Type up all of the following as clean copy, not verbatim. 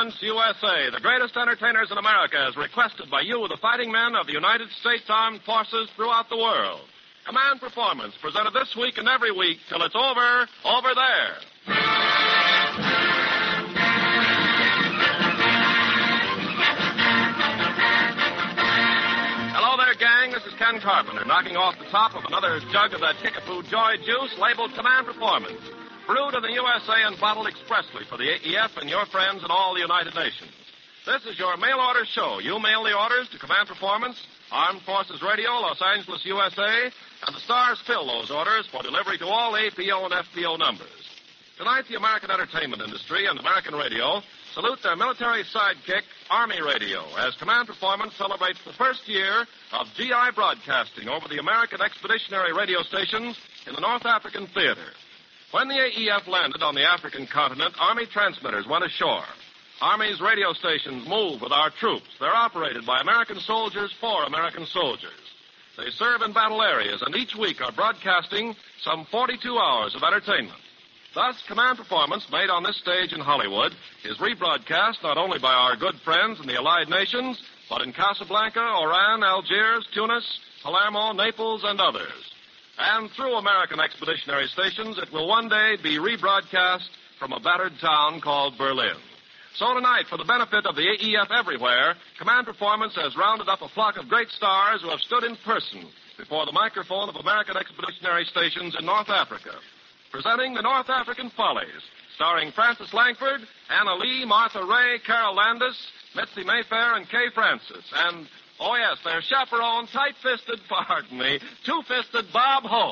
Performance USA, the greatest entertainers in America, as requested by you, the fighting men of the United States Armed Forces throughout the world. Command Performance, presented this week and every week till it's over there. Hello there, gang. This is Ken Carpenter, knocking off the top of another jug of that Kickapoo Joy Juice labeled Command Performance. Brewed in the USA and bottled expressly for the AEF and your friends in all the United Nations. This is your mail order show. You mail the orders to Command Performance, Armed Forces Radio, Los Angeles, USA, and the stars fill those orders for delivery to all APO and FPO numbers. Tonight, the American entertainment industry and American radio salute their military sidekick, Army Radio, as Command Performance celebrates the first year of GI broadcasting over the American expeditionary radio stations in the North African theater. When the AEF landed on the African continent, Army transmitters went ashore. Army's radio stations move with our troops. They're operated by American soldiers for American soldiers. They serve in battle areas and each week are broadcasting some 42 hours of entertainment. Thus, Command Performance, made on this stage in Hollywood, is rebroadcast not only by our good friends in the Allied Nations, but in Casablanca, Oran, Algiers, Tunis, Palermo, Naples, and others. And through American expeditionary stations, it will one day be rebroadcast from a battered town called Berlin. So tonight, for the benefit of the AEF everywhere, Command Performance has rounded up a flock of great stars who have stood in person before the microphone of American expeditionary stations in North Africa. Presenting the North African Follies, starring Frances Langford, Anna Lee, Martha Ray, Carol Landis, Mitzi Mayfair, and Kay Francis. And, oh yes, their chaperone, tight-fisted, pardon me, two-fisted Bob Hope.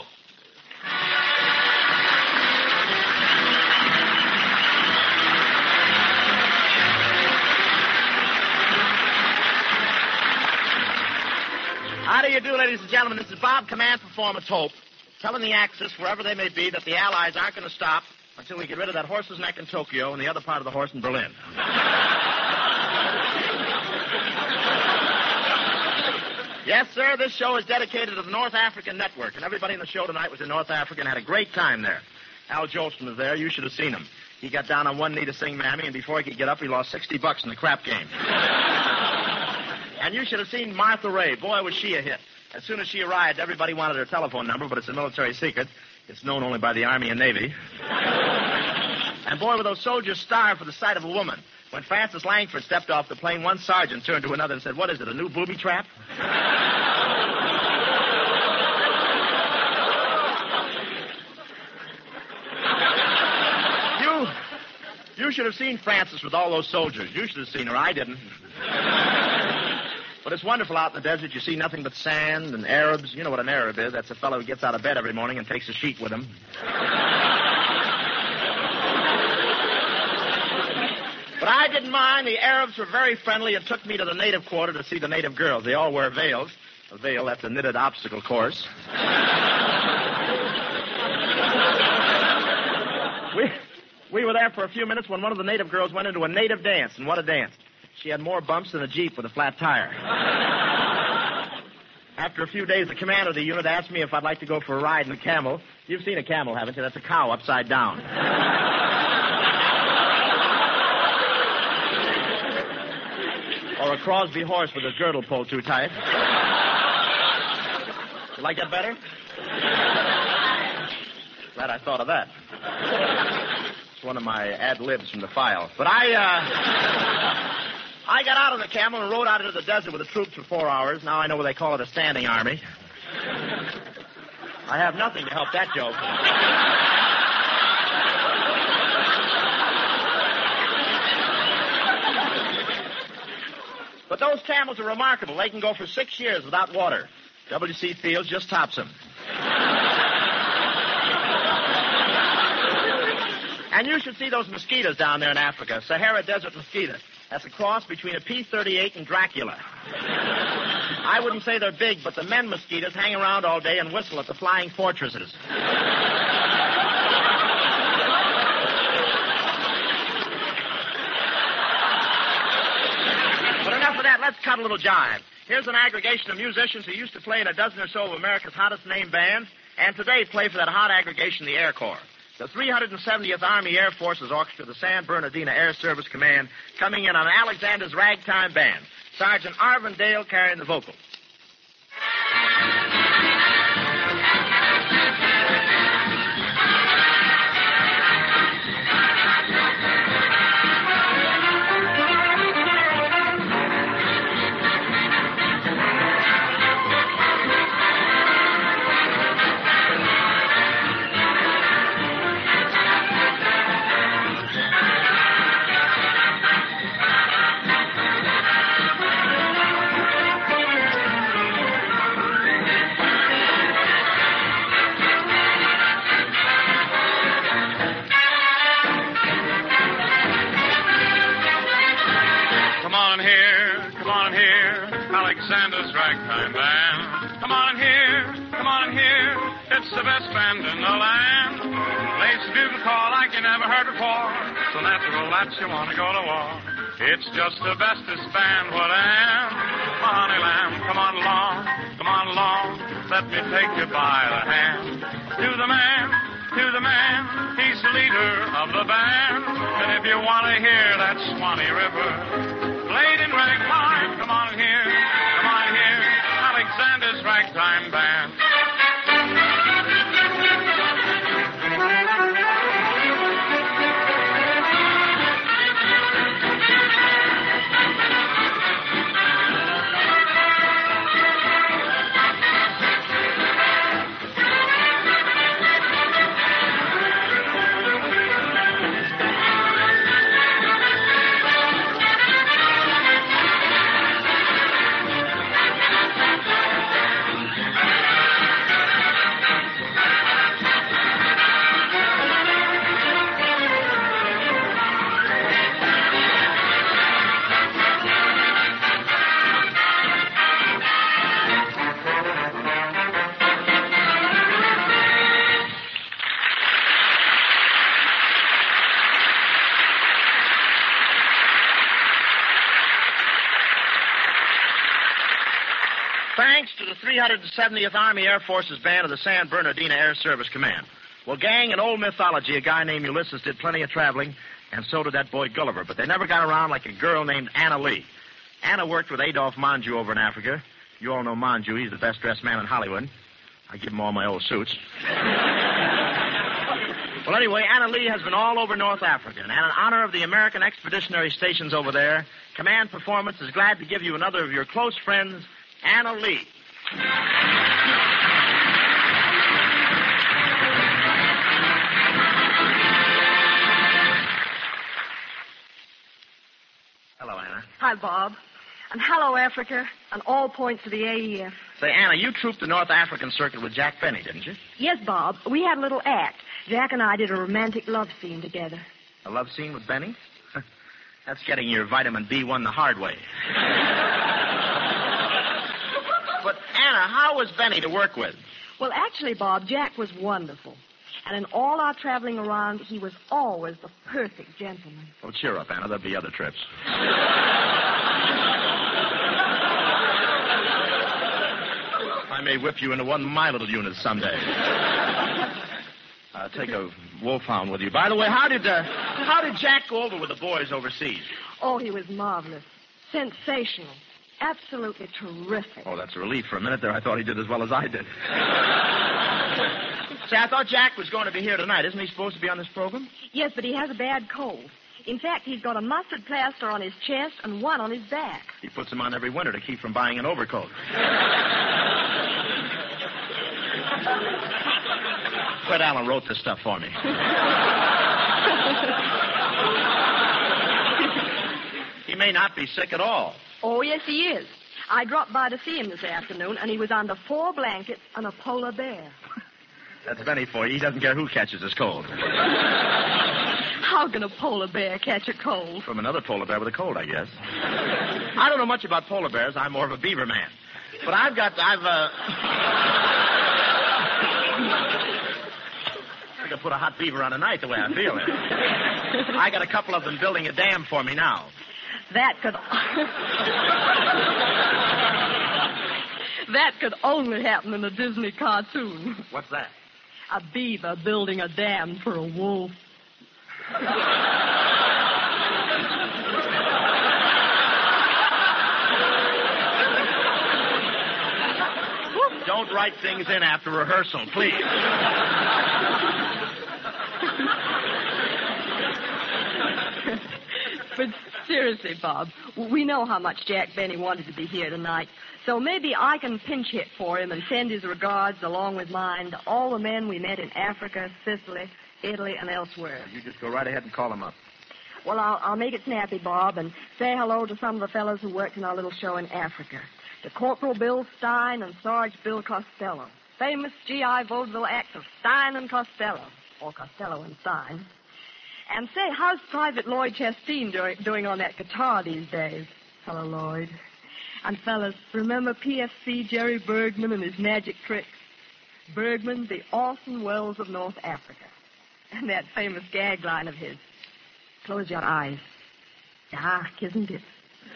How do you do, ladies and gentlemen? This is Bob, Command Performance Hope, telling the Axis, wherever they may be, that the Allies aren't going to stop until we get rid of that horse's neck in Tokyo and the other part of the horse in Berlin. Yes, sir, this show is dedicated to the North African Network, and everybody in the show tonight was in North Africa and had a great time there. Al Jolson was there. You should have seen him. He got down on one knee to sing Mammy, and before he could get up, he lost $60 in the crap game. And you should have seen Martha Ray. Boy, was she a hit. As soon as she arrived, everybody wanted her telephone number, but it's a military secret. It's known only by the Army and Navy. And boy, were those soldiers starved for the sight of a woman. When Frances Langford stepped off the plane, one sergeant turned to another and said, "What is it, a new booby trap?" You should have seen Frances with all those soldiers. You should have seen her. I didn't. But it's wonderful out in the desert. You see nothing but sand and Arabs. You know what an Arab is. That's a fellow who gets out of bed every morning and takes a sheet with him. But I didn't mind. The Arabs were very friendly and took me to the native quarter to see the native girls. They all wear veils. A veil, that's a knitted obstacle course. We were there for a few minutes when one of the native girls went into a native dance. And what a dance. She had more bumps than a Jeep with a flat tire. After a few days, the commander of the unit asked me if I'd like to go for a ride in a camel. You've seen a camel, haven't you? That's a cow upside down. Or a Crosby horse with his girdle pulled too tight. You like that better? Glad I thought of that. It's one of my ad-libs from the file. But I got out of the camel and rode out into the desert with the troops for 4 hours. Now I know what they call it, a standing army. I have nothing to help that joke. But those camels are remarkable. They can go for 6 years without water. W.C. Fields just tops them. And you should see those mosquitoes down there in Africa. Sahara Desert mosquito. That's a cross between a P-38 and Dracula. I wouldn't say they're big, but the men mosquitoes hang around all day and whistle at the flying fortresses. But enough of that. Let's cut a little jive. Here's an aggregation of musicians who used to play in a dozen or so of America's hottest named bands, and today play for that hot aggregation, the Air Corps. The 370th Army Air Forces Orchestra, the San Bernardino Air Service Command, coming in on Alexander's Ragtime Band. Sergeant Arvin Dale carrying the vocals. Alexander's Ragtime Band. Come on in here, it's the best band in the land. Plays the bugle call like you never heard before, so natural that you want to go to war. It's just the bestest band, what am. Honey lamb, come on along, let me take you by the hand. To the man, he's the leader of the band. And if you want to hear that Swanee River played in ragtime, come on here, Alexander's Ragtime Band. Thanks to the 370th Army Air Forces Band of the San Bernardino Air Service Command. Well, gang, in old mythology, a guy named Ulysses did plenty of traveling, and so did that boy Gulliver, but they never got around like a girl named Anna Lee. Anna worked with Adolph Manju over in Africa. You all know Manju. He's the best-dressed man in Hollywood. I give him all my old suits. Well, anyway, Anna Lee has been all over North Africa, and in honor of the American expeditionary stations over there, Command Performance is glad to give you another of your close friends, Anna Lee. Hello, Anna. Hi, Bob. And hello, Africa, and all points of the AEF. Say, Anna, you trooped the North African circuit with Jack Benny, didn't you? Yes, Bob. We had a little act. Jack and I did a romantic love scene together. A love scene with Benny? That's getting your vitamin B1 the hard way. But, Anna, how was Benny to work with? Well, actually, Bob, Jack was wonderful. And in all our traveling around, he was always the perfect gentleman. Oh, cheer up, Anna. There'll be other trips. I may whip you into one of my little units someday. Take a wolfhound with you. By the way, how did Jack go over with the boys overseas? Oh, he was marvelous. Sensational. Absolutely terrific. Oh, that's a relief. For a minute there, I thought he did as well as I did. Say, I thought Jack was going to be here tonight. Isn't he supposed to be on this program? Yes, but he has a bad cold. In fact, he's got a mustard plaster on his chest and one on his back. He puts them on every winter to keep from buying an overcoat. Fred Allen wrote this stuff for me. He may not be sick at all. Oh, yes, he is. I dropped by to see him this afternoon, and he was under 4 blankets and a polar bear. That's Benny for you. He doesn't care who catches his cold. How can a polar bear catch a cold? From another polar bear with a cold, I guess. I don't know much about polar bears. I'm more of a beaver man. But I could put a hot beaver on tonight the way I feel it. I got a couple of them building a dam for me now. That could only happen in a Disney cartoon. What's that? A beaver building a dam for a wolf. Don't write things in after rehearsal, please. But seriously, Bob, we know how much Jack Benny wanted to be here tonight. So maybe I can pinch hit for him and send his regards along with mine to all the men we met in Africa, Sicily, Italy, and elsewhere. You just go right ahead and call them up. Well, I'll make it snappy, Bob, and say hello to some of the fellows who worked in our little show in Africa. To Corporal Bill Stein and Sarge Bill Costello. Famous G.I. vaudeville acts of Stein and Costello. Or Costello and Stein. And say, how's Private Lloyd Chasteen doing on that guitar these days? Hello, Lloyd. And fellas, remember PFC Jerry Bergman and his magic tricks? Bergman, the Orson Welles of North Africa. And that famous gag line of his. Close your eyes. Dark, isn't it?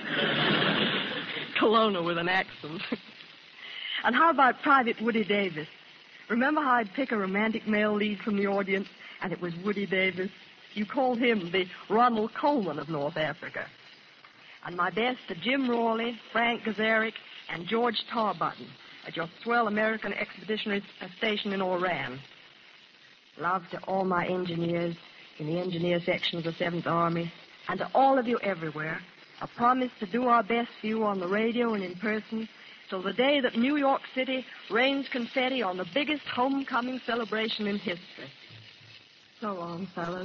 Kelowna with an accent. And how about Private Woody Davis? Remember how I'd pick a romantic male lead from the audience, and it was Woody Davis? You called him the Ronald Colman of North Africa. And my best to Jim Rawley, Frank Gazarick, and George Tarbutton at your swell American Expeditionary Station in Oran. Love to all my engineers in the engineer section of the 7th Army, and to all of you everywhere. A promise to do our best for you on the radio and in person till the day that New York City rains confetti on the biggest homecoming celebration in history. So long, fellas.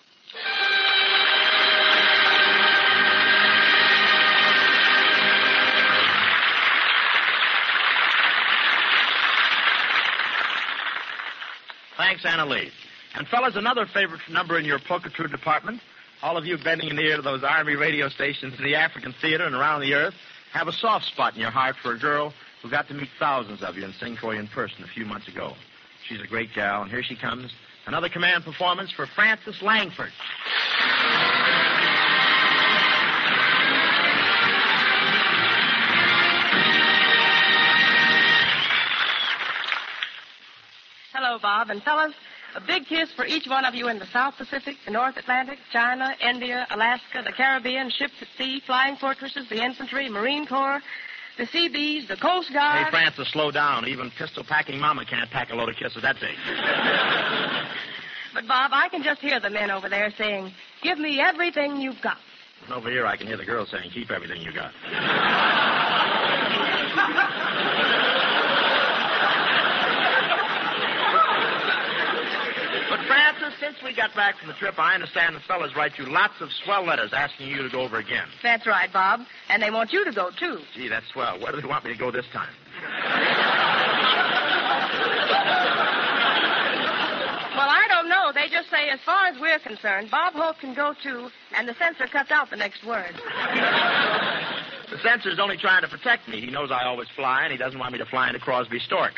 Thanks, Anna Lee. And, fellas, another favorite number in your Pocatru department. All of you bending an ear to those Army radio stations in the African theater and around the earth have a soft spot in your heart for a girl who got to meet thousands of you and sing for you in person a few months ago. She's a great gal, and here she comes. Another command performance for Frances Langford. Hello, Bob. And fellas, a big kiss for each one of you in the South Pacific, the North Atlantic, China, India, Alaska, the Caribbean, ships at sea, flying fortresses, the infantry, Marine Corps, the Seabees, the Coast Guard. Hey, Francis, slow down. Even pistol-packing mama can't pack a load of kisses that big. But, Bob, I can just hear the men over there saying, give me everything you've got. And over here, I can hear the girls saying, keep everything you got. But, Francis, since we got back from the trip, I understand the fellas write you lots of swell letters asking you to go over again. That's right, Bob. And they want you to go, too. Gee, that's swell. Where do they want me to go this time? Well, I don't know. They just say, as far as we're concerned, Bob Hope can go, too, and the censor cuts out the next word. The censor's only trying to protect me. He knows I always fly, and he doesn't want me to fly into Crosby Stork.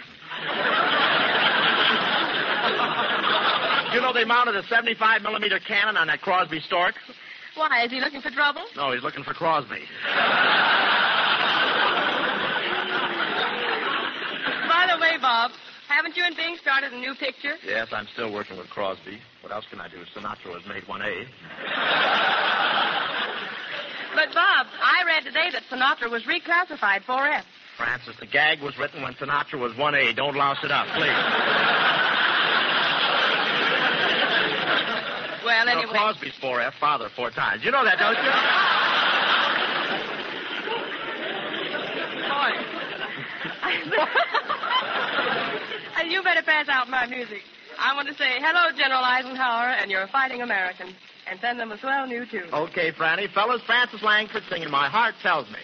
You know they mounted a 75-millimeter cannon on that Crosby Stork? Why, is he looking for trouble? No, he's looking for Crosby. By the way, Bob, haven't you and Bing started a new picture? Yes, I'm still working with Crosby. What else can I do? Sinatra has made 1A. But, Bob, I read today that Sinatra was reclassified 4F. Francis, the gag was written when Sinatra was 1A. Don't louse it up, please. Well, anyway. No, Crosby's 4F, father 4 times. You know that, don't you? Boy. You better pass out my music. I want to say hello, General Eisenhower, and you're a fighting American. And send them a swell new tune. Okay, Franny. Fellas, Francis Langford singing My Heart Tells Me.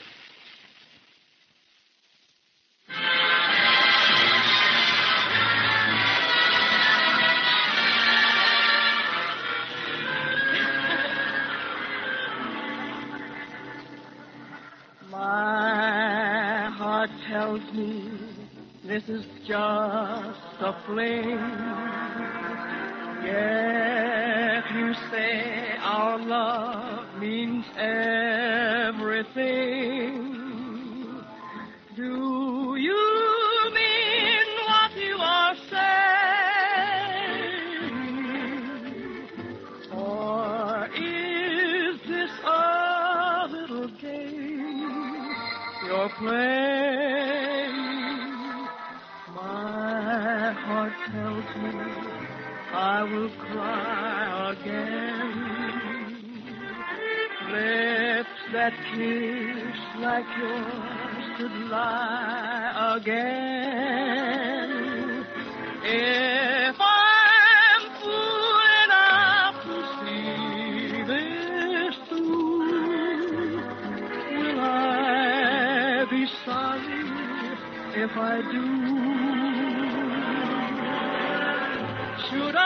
My heart tells me this is just a fling. Yet you say our love means everything. Do you mean what you are saying? playing. My heart tells me I will cry again. Lips that kiss like yours could lie again. If I'm fool enough to see this through, will I be sorry if I do? Should I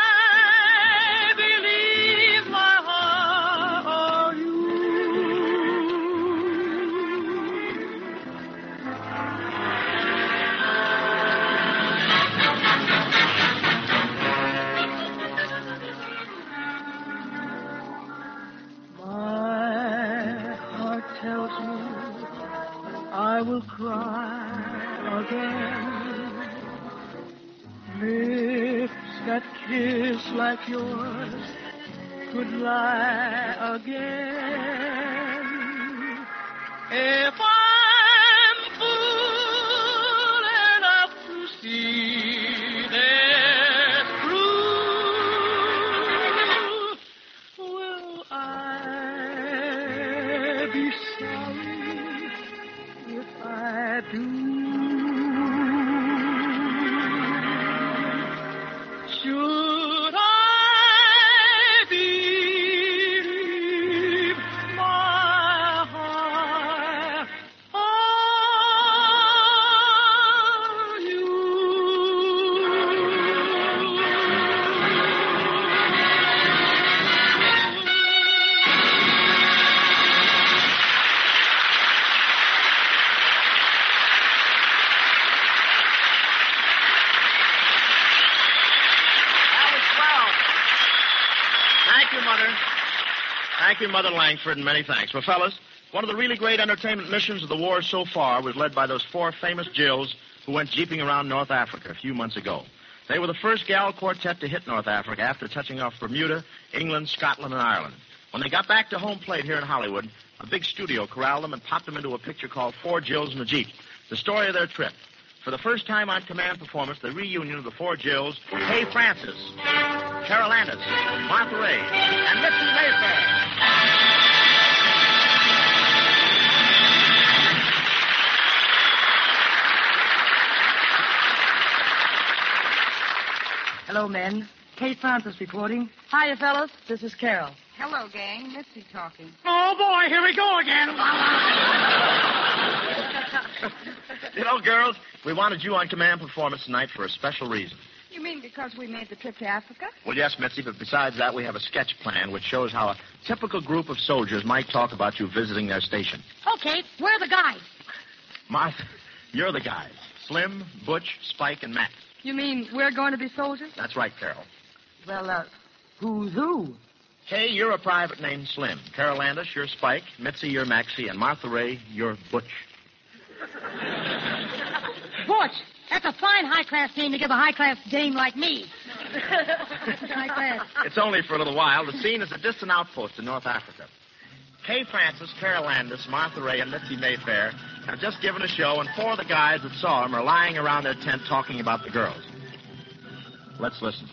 believe my heart or you? My heart tells me I will cry again. Lips that kiss like yours could lie again. If I'm fool enough to see this through, will I be sorry if I do? Should I believe my heart or you? Thank you, Mother. Thank you, Mother Langford, and many thanks. Well, fellas, one of the really great entertainment missions of the war so far was led by those four famous Jills who went jeeping around North Africa a few months ago. They were the first gal quartet to hit North Africa after touching off Bermuda, England, Scotland, and Ireland. When they got back to home plate here in Hollywood, a big studio corralled them and popped them into a picture called Four Jills in a Jeep, the story of their trip. For the first time on Command Performance, the reunion of the four Jills, Kay Francis, Carol Landis, Martha Ray, and Mitzi Mayfair. Hello, men. Kate Francis reporting. Hiya, fellas. This is Carol. Hello, gang. Mitzi talking. Oh, boy, here we go again. You know, girls, we wanted you on Command Performance tonight for a special reason. You mean because we made the trip to Africa? Well, yes, Mitzi, but besides that, we have a sketch plan which shows how a typical group of soldiers might talk about you visiting their station. Okay, where are the guys? Martha, you're the guys. Slim, Butch, Spike, and Matt. You mean we're going to be soldiers? That's right, Carol. Well, who's who? Kay, you're a private named Slim. Carol Landis, you're Spike. Mitzi, you're Maxie. And Martha Ray, you're Butch. Butch. That's a fine high-class name to give a high-class dame like me. High class. It's only for a little while. The scene is a distant outpost in North Africa. Kay Francis, Carol Landis, Martha Ray, and Mitzi Mayfair have just given a show, and four of the guys that saw them are lying around their tent talking about the girls. Let's listen.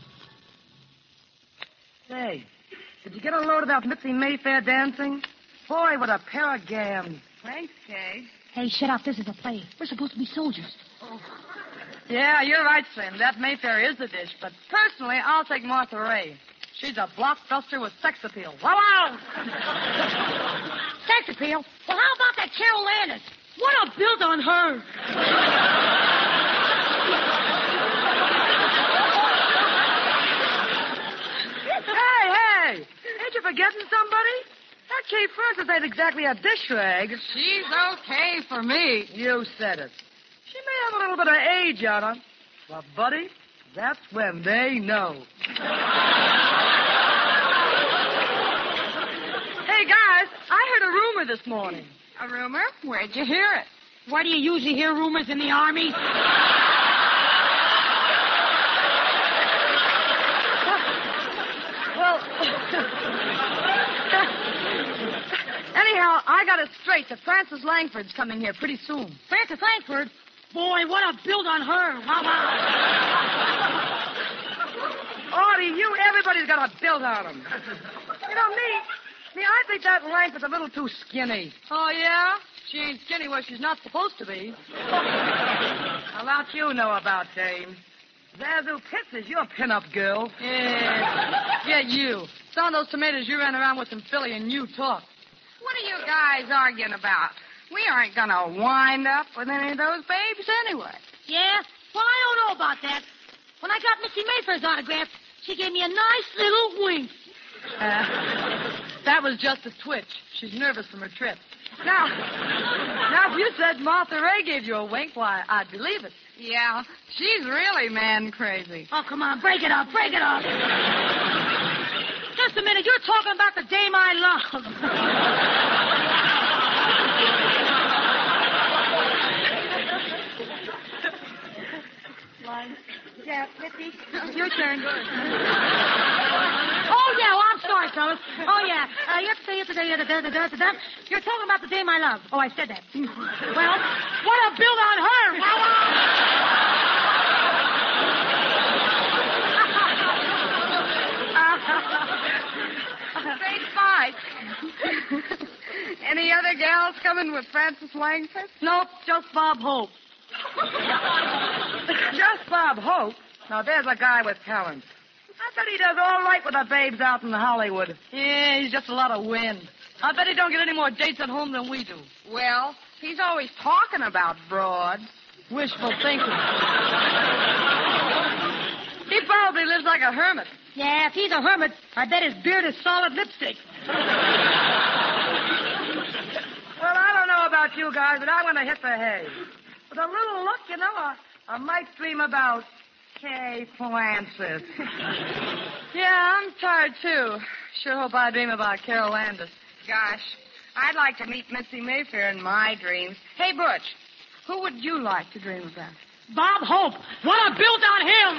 Say, did you get a load about Mitzi Mayfair dancing? Boy, what a pair of gams. Thanks, Kay. Hey, shut up. This is a play. We're supposed to be soldiers. Yeah, you're right, Slim. That Mayfair is the dish. But personally, I'll take Martha Ray. She's a blockbuster with sex appeal. Wow! Sex appeal? Well, how about that Carol Landis? What a build on her. Hey! Ain't you forgetting somebody? That Kate Francis ain't exactly a dish rag. She's okay for me. You said it. She may have a little bit of age on her. But, buddy, that's when they know. Hey, guys, I heard a rumor this morning. A rumor? Where'd you hear it? Why do you usually hear rumors in the Army? Well, Anyhow, I got it straight that Frances Langford's coming here pretty soon. Frances Langford? Boy, what a build on her. Wow, wow. Artie, everybody's got a build on them. You know, me, I think that Langford's a little too skinny. Oh, yeah? She ain't skinny where she's not supposed to be. How about you know about Dame? Zazu Pitts is your pin-up girl. Yeah, you. Some of those tomatoes you ran around with in Philly and you talk. What are you guys arguing about? We aren't going to wind up with any of those babes anyway. Yeah? Well, I don't know about that. When I got Missy Mayfair's autograph, she gave me a nice little wink. That was just a twitch. She's nervous from her trip. Now, if you said Martha Ray gave you a wink, why, I'd believe it. Yeah, she's really man crazy. Oh, come on, break it up, break it up. Just a minute, you're talking about the dame I love. Yeah, Missy, your turn. Oh, yeah, well, I'm sorry, fellas. Oh, yeah. You have to say it today. You're talking about the dame I love. Oh, I said that. Well, what a build on her. Great fight. Any other gals coming with Frances Langford? Nope, just Bob Hope. Just Bob Hope? Now, there's a guy with talent. I bet he does all right with the babes out in Hollywood. Yeah, he's just a lot of wind. I bet he don't get any more dates at home than we do. Well, he's always talking about broads. Wishful thinking. He probably lives like a hermit. Yeah, if he's a hermit, I bet his beard is solid lipstick. Well, I don't know about you guys, but I want to hit the hay. With a little luck, you know, I might dream about Kay Francis. Yeah, I'm tired, too. Sure hope I dream about Carol Landis. Gosh, I'd like to meet Missy Mayfair in my dreams. Hey, Butch, who would you like to dream about? Bob Hope. What a build on him.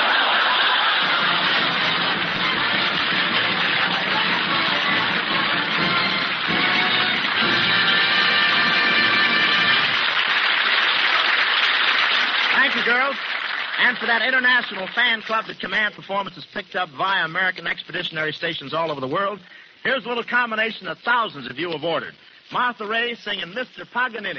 Thank you, girls. And for that international fan club that Command Performances picked up via American expeditionary stations all over the world, here's a little combination that thousands of you have ordered. Martha Ray singing Mr. Paganini.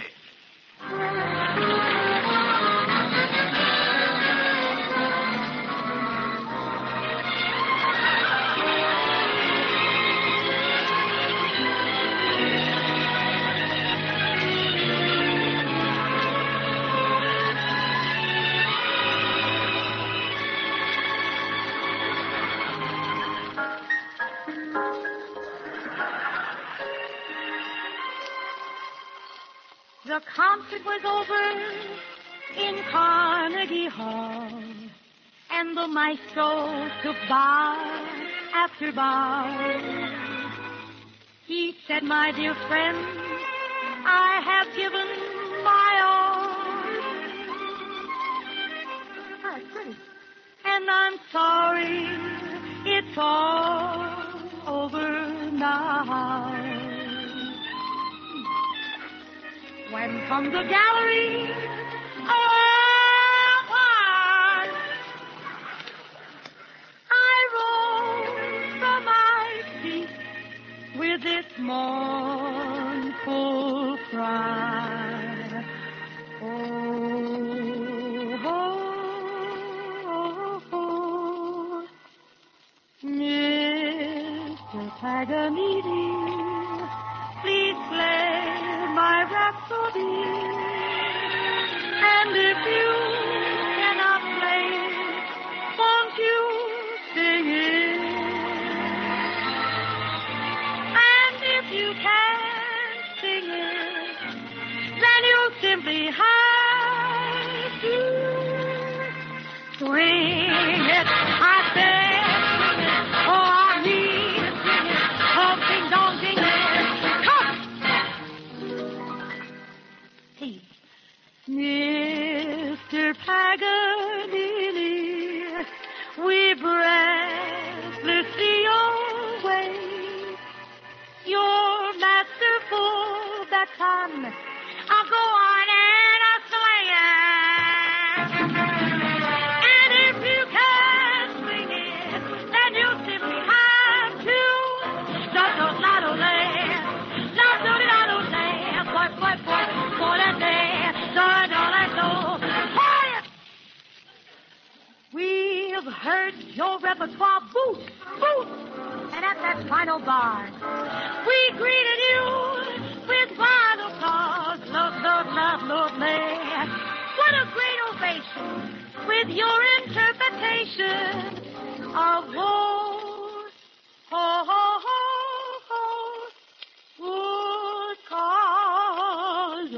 The concert was over in Carnegie Hall, and the maestro took bar after bar. He said, my dear friend, I have given my all. That's pretty. And I'm sorry it's all over now. When from the gallery, I rose from my seat with its mournful cry. Oh, oh, oh, Mr. Paganini, please play my rhapsody, and if you cannot play it, won't you sing it? And if you can't sing it, then you'll simply have to swing it. I said, oh, I need to sing it, oh, ding dong, ding it. Mr. Paganini, we breathlessly await your masterful heard your repertoire boost, and at that final bar, we greeted you with wild applause. Lovely. What a great ovation with your interpretation of woe. Ho, ho, ho, ho. Would cause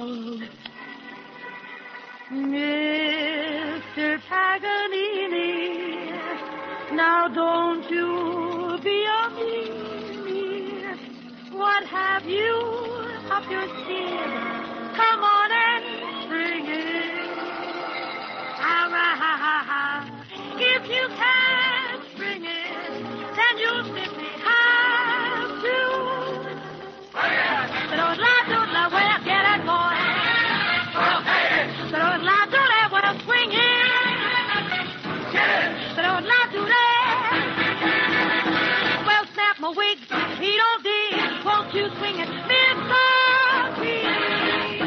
Mr. Paganini, now don't you be a meanie. What have you up your sleeve? Come on and bring it. If you can't bring it, then you'll simply have to. Doodla, well, get it, boy. Doodla, well, swing it. Get it. Doodla, well, snap my wig. He don't dig. Won't you swing it, Mr. P?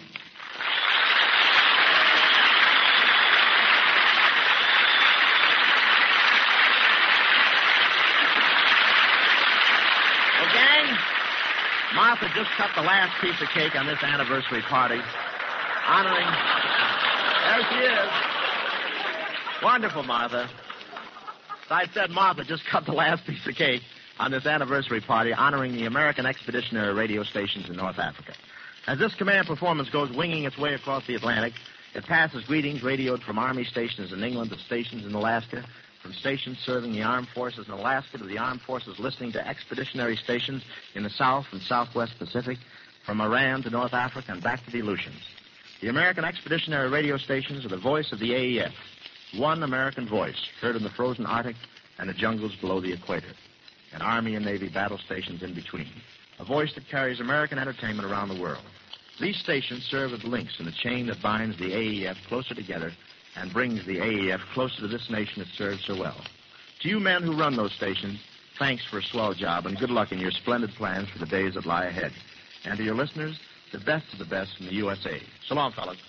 Well, gang, Martha just cut the last piece of cake on this anniversary party, honoring... There she is. Wonderful, Martha. So I said Martha just cut the last piece of cake on this anniversary party, honoring the American Expeditionary Radio stations in North Africa. As this command performance goes winging its way across the Atlantic, it passes greetings radioed from Army stations in England to stations in Alaska, from stations serving the armed forces in Alaska to the armed forces listening to expeditionary stations in the South and Southwest Pacific, from Iran to North Africa and back to the Aleutians. The American Expeditionary Radio stations are the voice of the AEF, one American voice heard in the frozen Arctic and the jungles below the equator, and Army and Navy battle stations in between, a voice that carries American entertainment around the world. These stations serve as links in the chain that binds the AEF closer together and brings the AEF closer to this nation it serves so well. To you men who run those stations, thanks for a swell job and good luck in your splendid plans for the days that lie ahead. And to your listeners, the best of the best from the USA. So long, fellas.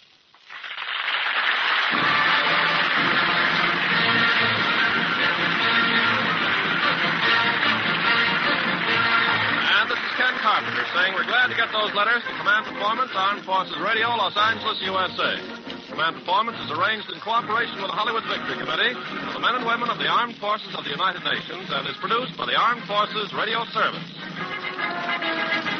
And this is Ken Carpenter saying we're glad to get those letters to Command Performance, Armed Forces Radio, Los Angeles, USA. Command Performance is arranged in cooperation with the Hollywood Victory Committee for the men and women of the Armed Forces of the United Nations and is produced by the Armed Forces Radio Service.